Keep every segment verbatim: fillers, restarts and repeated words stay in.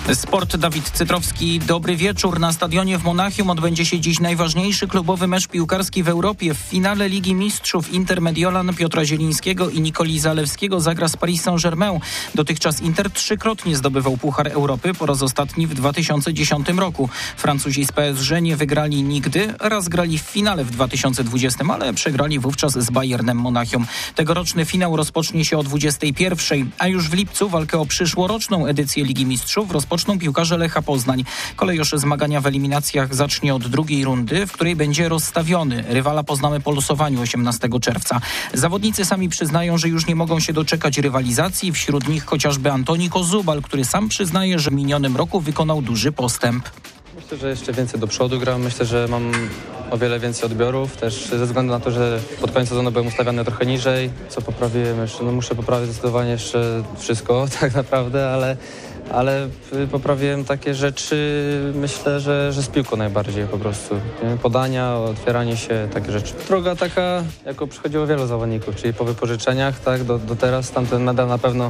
Sport, Dawid Cytrowski. Dobry wieczór. Na stadionie w Monachium odbędzie się dziś najważniejszy klubowy mecz piłkarski w Europie. W finale Ligi Mistrzów Inter Mediolan Piotra Zielińskiego i Nikoli Zalewskiego zagra z Paris Saint-Germain. Dotychczas Inter trzykrotnie zdobywał Puchar Europy, po raz ostatni w dwa tysiące dziesiątym roku. Francuzi z P S G nie wygrali nigdy, raz grali w finale w dwa tysiące dwudziestym, ale przegrali wówczas z Bayernem Monachium. Tegoroczny finał rozpocznie się o dwudziestej pierwszej, a już w lipcu walkę o przyszłoroczną edycję Ligi Mistrzów rozpocznie Rozpoczną piłkarze Lecha Poznań. Kolejorz zmagania w eliminacjach zacznie od drugiej rundy, w której będzie rozstawiony. Rywala poznamy po losowaniu osiemnastego czerwca. Zawodnicy sami przyznają, że już nie mogą się doczekać rywalizacji. Wśród nich chociażby Antoni Kozubal, który sam przyznaje, że w minionym roku wykonał duży postęp. Myślę, że jeszcze więcej do przodu gram. Myślę, że mam o wiele więcej odbiorów. Też ze względu na to, że pod koniec sezonu byłem ustawiany trochę niżej. Co poprawiłem jeszcze? No muszę poprawić zdecydowanie jeszcze wszystko tak naprawdę, ale... ale poprawiłem takie rzeczy, myślę, że, że z piłką najbardziej po prostu. Nie? Podania, otwieranie się, takie rzeczy. Droga taka, jako przychodziło wielu zawodników, czyli po wypożyczeniach, tak, do, do teraz tamten medal na pewno,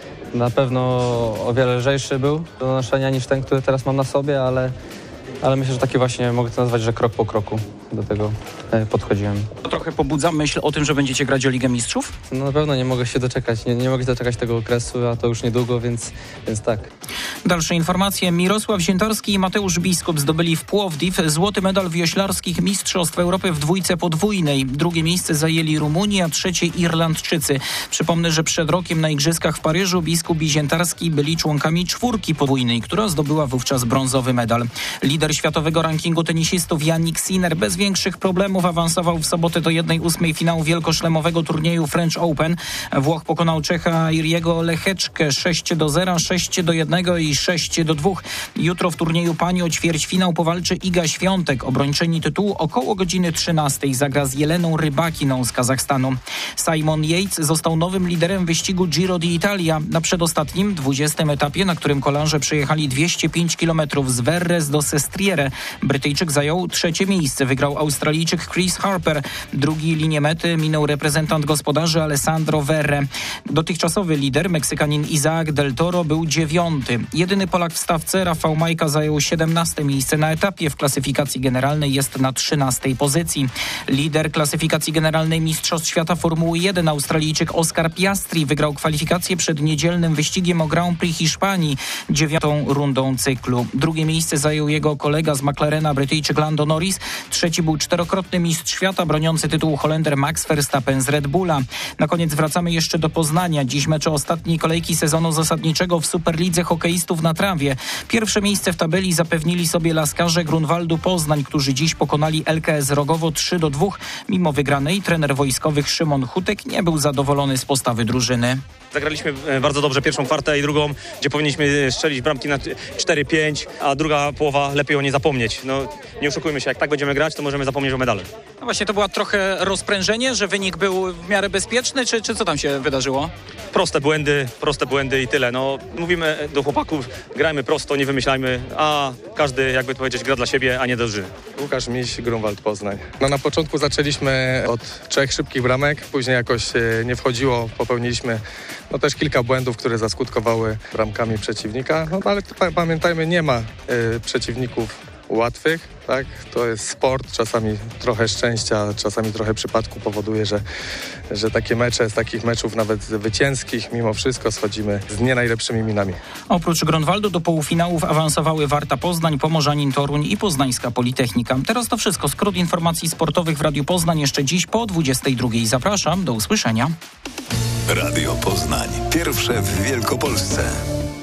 na pewno o wiele lżejszy był do noszenia niż ten, który teraz mam na sobie, ale, ale myślę, że taki właśnie mogę to nazwać, że krok po kroku do tego podchodziłem. To trochę pobudza myśl o tym, że będziecie grać o Ligę Mistrzów? No na pewno nie mogę się doczekać, nie, nie mogę się doczekać tego okresu, a to już niedługo, więc, więc tak. Dalsze informacje. Mirosław Ziętarski i Mateusz Biskup zdobyli w Płowdiw złoty medal wioślarskich Mistrzostw Europy w dwójce podwójnej. Drugie miejsce zajęli Rumuni, a trzecie Irlandczycy. Przypomnę, że przed rokiem na Igrzyskach w Paryżu Biskup i Ziętarski byli członkami czwórki podwójnej, która zdobyła wówczas brązowy medal. Lider światowego rankingu tenisistów Jannik Sinner bez większych problemów awansował w sobotę do jednej ósmej finału wielkoszlemowego turnieju French Open. Włoch pokonał Czecha Iriego Lecheczkę sześć do zera, sześć do jednego i sześć do dwóch. Jutro w turnieju pań o ćwierćfinał powalczy Iga Świątek. Obrończyni tytułu około godziny trzynastej zagra z Jeleną Rybakiną z Kazachstanu. Simon Yates został nowym liderem wyścigu Giro d'Italia na przedostatnim, dwudziestym etapie, na którym kolarze przejechali dwieście pięć kilometrów z Verres do Sestriere. Brytyjczyk zajął trzecie miejsce. Wygrał Australijczyk Chris Harper. Drugi linię mety minął reprezentant gospodarzy Alessandro Verre. Dotychczasowy lider, Meksykanin Isaac del Toro, był dziewiąty. Jedyny Polak w stawce, Rafał Majka, zajął siedemnaste miejsce na etapie. W klasyfikacji generalnej jest na trzynastej pozycji. Lider klasyfikacji generalnej Mistrzostw Świata Formuły jeden, Australijczyk Oscar Piastri, wygrał kwalifikacje przed niedzielnym wyścigiem o Grand Prix Hiszpanii, dziewiątą rundą cyklu. Drugie miejsce zajął jego kolega z McLarena, Brytyjczyk Lando Norris. Trzeci był czterokrotny mistrz świata, broniący tytułu Holender Max Verstappen z Red Bulla. Na koniec wracamy jeszcze do Poznania. Dziś mecze ostatniej kolejki sezonu zasadniczego w Superlidze hokeistów na trawie. Pierwsze miejsce w tabeli zapewnili sobie laskarze Grunwaldu Poznań, którzy dziś pokonali L K S Rogowo trzy do dwóch. Mimo wygranej trener wojskowych Szymon Hutek nie był zadowolony z postawy drużyny. Zagraliśmy bardzo dobrze pierwszą kwartę i drugą, gdzie powinniśmy strzelić bramki na cztery pięć, a druga połowa lepiej o nie zapomnieć. No, nie oszukujmy się, jak tak będziemy grać, to możemy zapomnieć o medale. No właśnie, to było trochę rozprężenie, że wynik był w miarę bezpieczny, czy, czy co tam się wydarzyło? Proste błędy, proste błędy i tyle. No, mówimy do chłopaków, grajmy prosto, nie wymyślajmy, a każdy, jakby to powiedzieć, gra dla siebie, a nie do drużyny. Łukasz Miś, Grunwald Poznań. No na początku zaczęliśmy od trzech szybkich bramek, później jakoś nie wchodziło, popełniliśmy no też kilka błędów, które zaskutkowały bramkami przeciwnika, no ale pa- pamiętajmy, nie ma y, przeciwników łatwych, tak? To jest sport, czasami trochę szczęścia, czasami trochę przypadku powoduje, że, że takie mecze, z takich meczów nawet zwycięskich, mimo wszystko schodzimy z nie najlepszymi minami. Oprócz Grunwaldu do półfinałów awansowały Warta Poznań, Pomorzanin Toruń i Poznańska Politechnika. Teraz to wszystko. Skrót informacji sportowych w Radiu Poznań jeszcze dziś po dwudziestej drugiej. Zapraszam, do usłyszenia. Radio Poznań. Pierwsze w Wielkopolsce.